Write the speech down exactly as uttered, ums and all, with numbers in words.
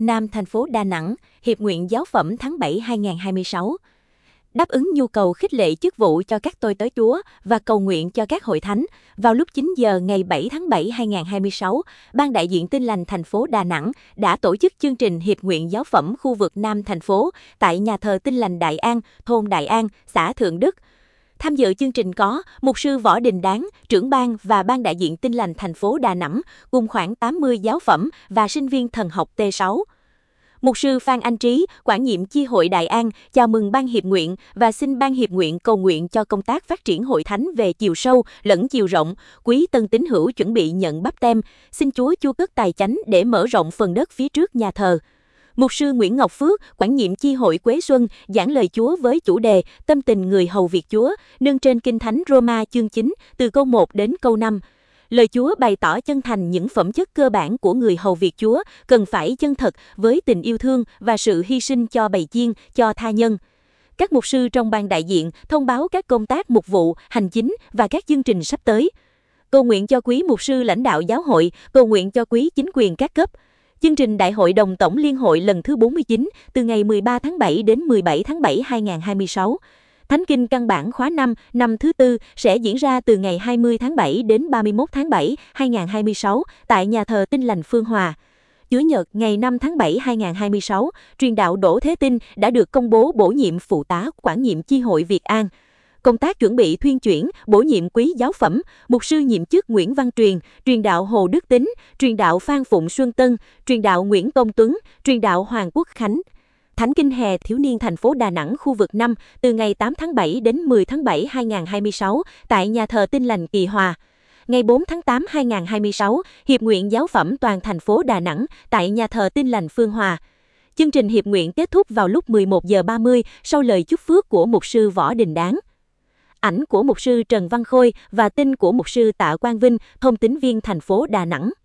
Nam thành phố Đà Nẵng, Hiệp nguyện giáo phẩm tháng bảy hai nghìn không trăm hai mươi sáu. Đáp ứng nhu cầu khích lệ chức vụ cho các tôi tớ Chúa và cầu nguyện cho các hội thánh, vào lúc chín giờ ngày bảy tháng bảy hai nghìn không trăm hai mươi sáu, Ban đại diện Tin lành thành phố Đà Nẵng đã tổ chức chương trình Hiệp nguyện giáo phẩm khu vực Nam thành phố tại nhà thờ Tin lành Đại An, thôn Đại An, xã Thượng Đức. Tham dự chương trình có Mục sư Võ Đình Đáng, trưởng ban và Ban đại diện Tin lành thành phố Đà Nẵng, cùng khoảng tám mươi giáo phẩm và sinh viên thần học T sáu. Mục sư Phan Anh Trí, quản nhiệm chi hội Đại An, chào mừng Ban Hiệp nguyện và xin Ban Hiệp nguyện cầu nguyện cho công tác phát triển hội thánh về chiều sâu lẫn chiều rộng. Quý tân tín hữu chuẩn bị nhận báp têm, xin Chúa chu cất tài chánh để mở rộng phần đất phía trước nhà thờ. Mục sư Nguyễn Ngọc Phước, quản nhiệm chi hội Quế Xuân, giảng lời Chúa với chủ đề Tâm tình người hầu việc Chúa, nâng trên Kinh Thánh Roma chương chín, từ câu một đến câu năm. Lời Chúa bày tỏ chân thành những phẩm chất cơ bản của người hầu việc Chúa, cần phải chân thật với tình yêu thương và sự hy sinh cho bầy chiên, cho tha nhân. Các mục sư trong ban đại diện thông báo các công tác mục vụ, hành chính và các chương trình sắp tới. Cầu nguyện cho quý mục sư lãnh đạo giáo hội, cầu nguyện cho quý chính quyền các cấp. Chương trình Đại hội đồng Tổng Liên hội lần thứ bốn mươi chín, từ ngày mười ba tháng bảy đến mười bảy tháng bảy hai nghìn không trăm hai mươi sáu. Thánh kinh căn bản khóa năm, năm thứ tư sẽ diễn ra từ ngày hai mươi tháng bảy đến ba mươi mốt tháng bảy hai nghìn không trăm hai mươi sáu tại nhà thờ Tin lành Phương Hòa. Chủ nhật ngày năm tháng bảy hai nghìn không trăm hai mươi sáu, truyền đạo Đỗ Thế Tinh đã được công bố bổ nhiệm phụ tá quản nhiệm chi hội Việt An. Công tác chuẩn bị thuyên chuyển, bổ nhiệm quý giáo phẩm, mục sư nhiệm chức Nguyễn Văn Truyền, truyền đạo Hồ Đức Tính, truyền đạo Phan Phụng Xuân Tân, truyền đạo Nguyễn Công Tuấn, truyền đạo Hoàng Quốc Khánh. Thánh kinh hè thiếu niên thành phố Đà Nẵng khu vực năm, từ ngày tám tháng bảy đến mười tháng bảy hai nghìn không trăm hai mươi sáu, tại nhà thờ Tin lành Kỳ Hòa. Ngày bốn tháng tám hai nghìn không trăm hai mươi sáu, Hiệp nguyện giáo phẩm toàn thành phố Đà Nẵng, tại nhà thờ Tin lành Phương Hòa. Chương trình hiệp nguyện kết thúc vào lúc mười một giờ ba mươi sau lời chúc phước của mục sư Võ Đình Đáng. Ảnh của mục sư Trần Văn Khôi và tin của mục sư Tạ Quang Vinh, thông tín viên thành phố Đà Nẵng.